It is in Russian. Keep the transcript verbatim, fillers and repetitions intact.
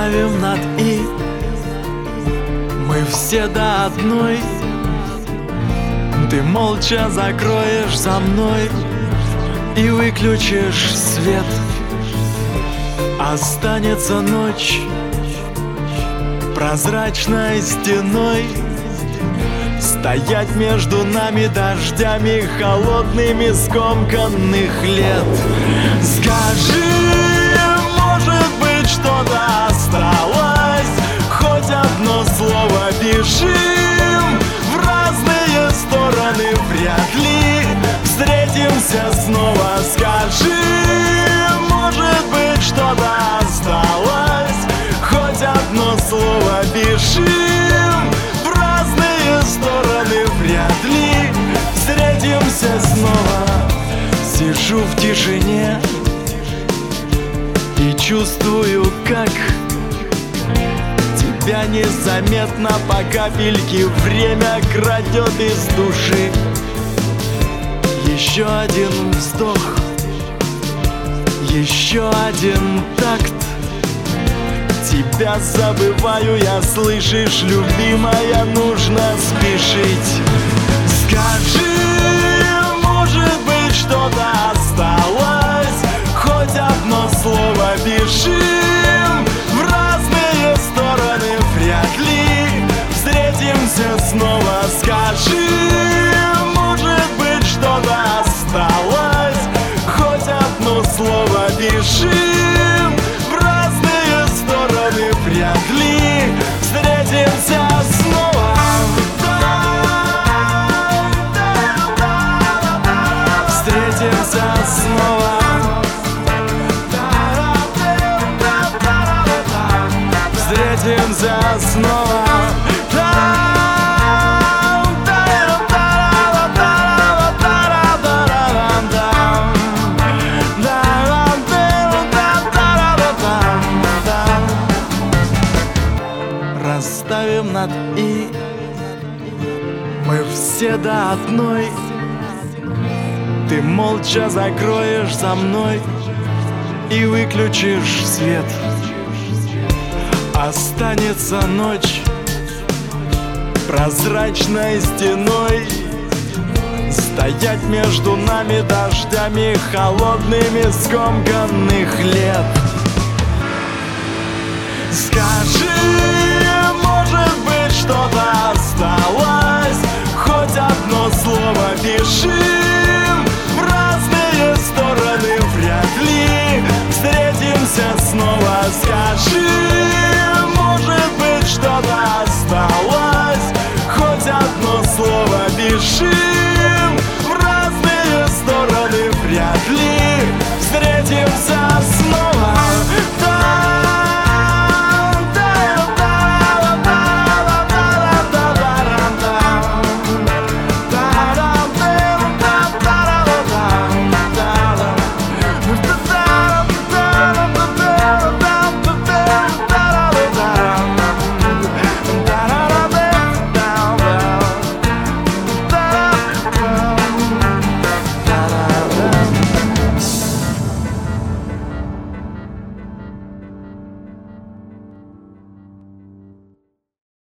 Расставим над «и» мы все до одной. Ты молча закроешь за мной и выключишь свет. Останется ночь прозрачной стеной, стоять между нами дождями холодными скомканных лет. Скажи, может быть, что-то осталось, хоть одно слово бежим в разные стороны, вряд ли встретимся снова. Скажи, может быть, что-то осталось, хоть одно слово бежим в разные стороны, вряд ли встретимся снова. Сижу в тишине и чувствую, как тебя незаметно по капельке время крадет из души. Еще один вздох, еще один такт. Тебя забываю я, слышишь, любимая, нужно спешить. Скажи, может быть, что-то осталось, хоть одно слово бежим в разные стороны, вряд ли встретимся снова. Скажи, может быть, что-то осталось, хоть одно слово бежим в разные стороны, вряд ли встретимся снова. Встретимся снова. Встретимся снова. Расставим над «и» мы все до одной. Ты молча закроешь за мной и выключишь свет. Останется ночь прозрачной стеной, стоять между нами дождями холодными скомканных лет. Скажи, может быть, что-то осталось, хоть одно слово бежим в разные стороны, вряд ли встретимся снова. Скажи, может быть, что-то осталось, хоть одно слово бежим